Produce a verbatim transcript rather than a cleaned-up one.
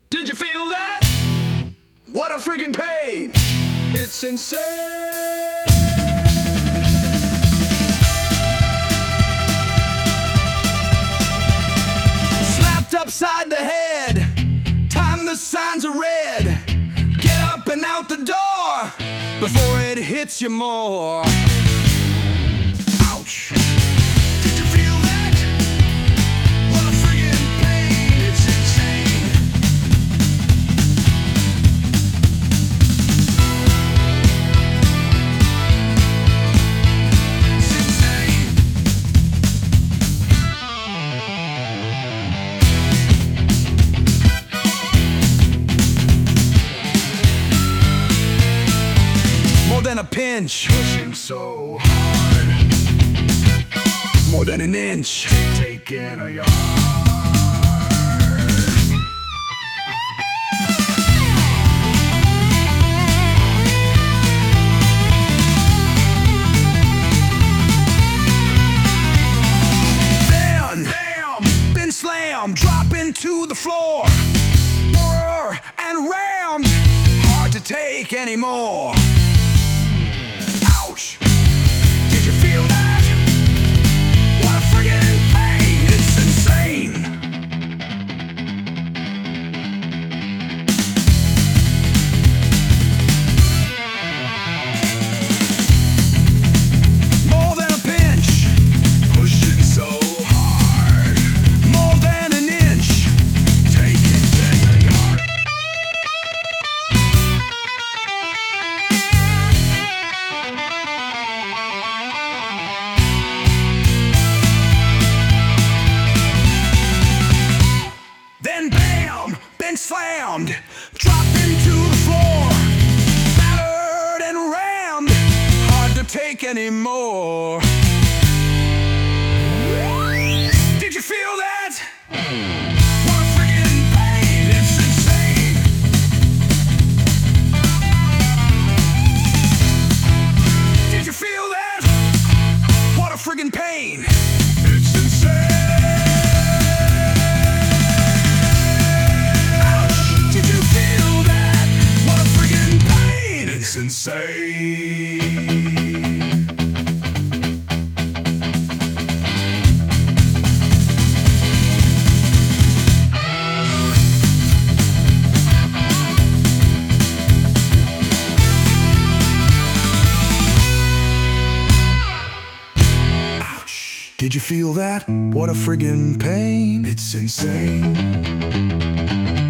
Did you feel that? What a freaking pain! It's insane! Slapped upside the head, time the signs are red. Get up and out the door before it hits you more. Ouch! Did you feel that? What a friggin' pain! It's insane! It's insane! More than a pinch, pushing so hard. More than an inch, taking a yard. Then, bam, been slammed, dropping to the floor. Whir and rammed, hard to take anymore. Ouch! Did you feel that? What a friggin' pain! It's insane! More than a pinch, pushing so hard. More than an inch, taking to the yard. Then bam, been slammed, dropped into the floor, battered and rammed, hard to take anymore. Did you feel that? What a friggin' pain, it's insane. Did you feel that? What a friggin' pain, it's insane. Did you feel that? What a friggin' pain! It's insane! Ouch! Did you feel that? What a friggin' pain! It's insane!